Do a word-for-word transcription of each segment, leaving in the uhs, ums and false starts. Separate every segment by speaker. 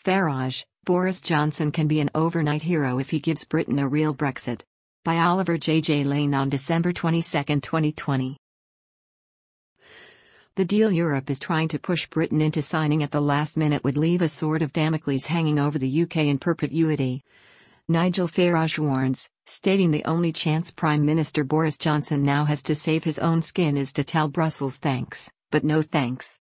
Speaker 1: Farage, Boris Johnson can be an overnight hero if he gives Britain a real Brexit. By Oliver J J Lane on December twenty-second, twenty twenty. The deal Europe is trying to push Britain into signing at the last minute would leave a sword of Damocles hanging over the U K in perpetuity. Nigel Farage warns, stating the only chance Prime Minister Boris Johnson now has to save his own skin is to tell Brussels thanks, but no thanks.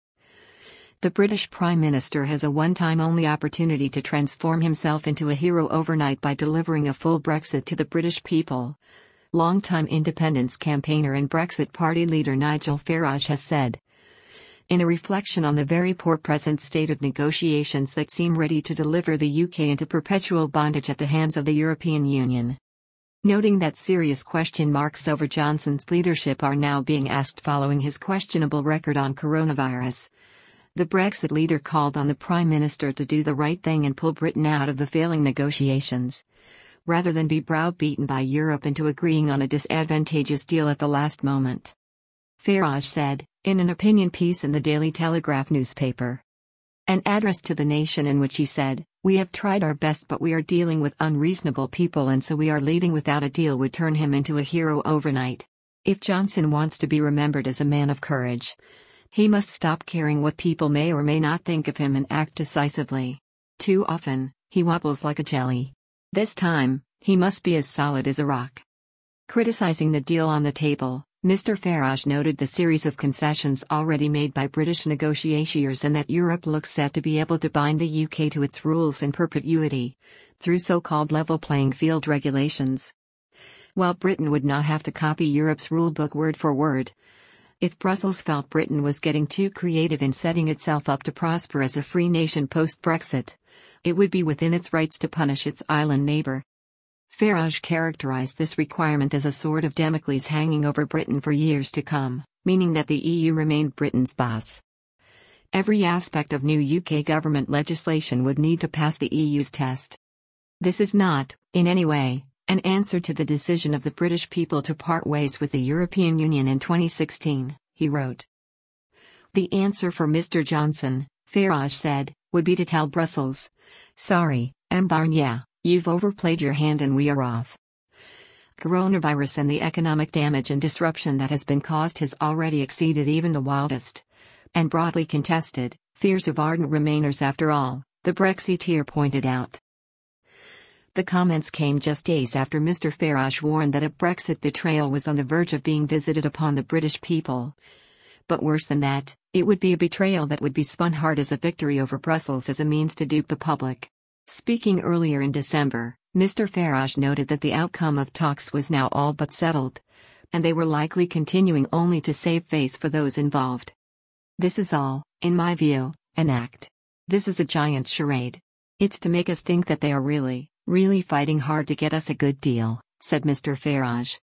Speaker 1: The British Prime Minister has a one-time only opportunity to transform himself into a hero overnight by delivering a full Brexit to the British people. Longtime independence campaigner and Brexit Party leader Nigel Farage has said. In a reflection on the very poor present state of negotiations that seem ready to deliver the U K into perpetual bondage at the hands of the European Union. Noting that serious question marks over Johnson's leadership are now being asked following his questionable record on coronavirus. The Brexit leader called on the Prime Minister to do the right thing and pull Britain out of the failing negotiations, rather than be browbeaten by Europe into agreeing on a disadvantageous deal at the last moment. Farage said, in an opinion piece in the Daily Telegraph newspaper. An address to the nation in which he said, "We have tried our best but we are dealing with unreasonable people and so we are leaving without a deal" would turn him into a hero overnight. If Johnson wants to be remembered as a man of courage, he must stop caring what people may or may not think of him and act decisively. Too often, he wobbles like a jelly. This time, he must be as solid as a rock. Criticizing the deal on the table, Mister Farage noted the series of concessions already made by British negotiators and that Europe looks set to be able to bind the U K to its rules in perpetuity, through so-called level playing field regulations. While Britain would not have to copy Europe's rulebook word for word, if Brussels felt Britain was getting too creative in setting itself up to prosper as a free nation post-Brexit, it would be within its rights to punish its island neighbour. Farage characterised this requirement as a sword of Damocles hanging over Britain for years to come, meaning that the E U remained Britain's boss. Every aspect of new U K government legislation would need to pass the E U's test. This is not, in any way, an answer to the decision of the British people to part ways with the European Union in twenty sixteen, he wrote. The answer for Mister Johnson, Farage said, would be to tell Brussels, "Sorry, M. Barnier, you've overplayed your hand and we are off." Coronavirus and the economic damage and disruption that has been caused has already exceeded even the wildest and broadly contested fears of ardent Remainers after all, the Brexiteer pointed out. The comments came just days after Mister Farage warned that a Brexit betrayal was on the verge of being visited upon the British people. But worse than that, it would be a betrayal that would be spun hard as a victory over Brussels as a means to dupe the public. Speaking earlier in December, Mister Farage noted that the outcome of talks was now all but settled, and they were likely continuing only to save face for those involved. This is all, in my view, an act. This is a giant charade. It's to make us think that they are really, really fighting hard to get us a good deal, said Mister Farage.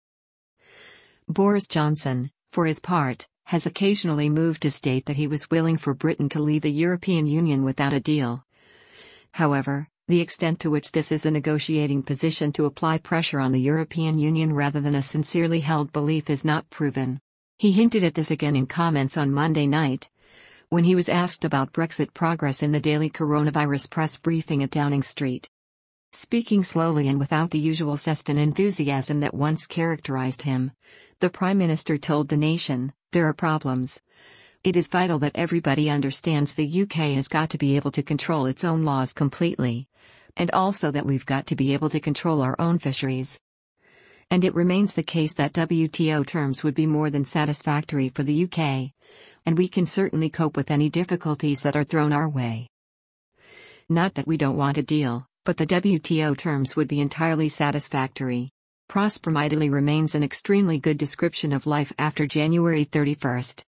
Speaker 1: Boris Johnson, for his part, has occasionally moved to state that he was willing for Britain to leave the European Union without a deal. However, the extent to which this is a negotiating position to apply pressure on the European Union rather than a sincerely held belief is not proven. He hinted at this again in comments on Monday night, when he was asked about Brexit progress in the daily coronavirus press briefing at Downing Street. Speaking slowly and without the usual zest and enthusiasm that once characterized him, the Prime Minister told the nation, "There are problems. It is vital that everybody understands the U K has got to be able to control its own laws completely, and also that we've got to be able to control our own fisheries. And it remains the case that W T O terms would be more than satisfactory for the U K, and we can certainly cope with any difficulties that are thrown our way. Not that we don't want a deal, but the W T O terms would be entirely satisfactory. Prosper mightily remains an extremely good description of life after January thirty-first.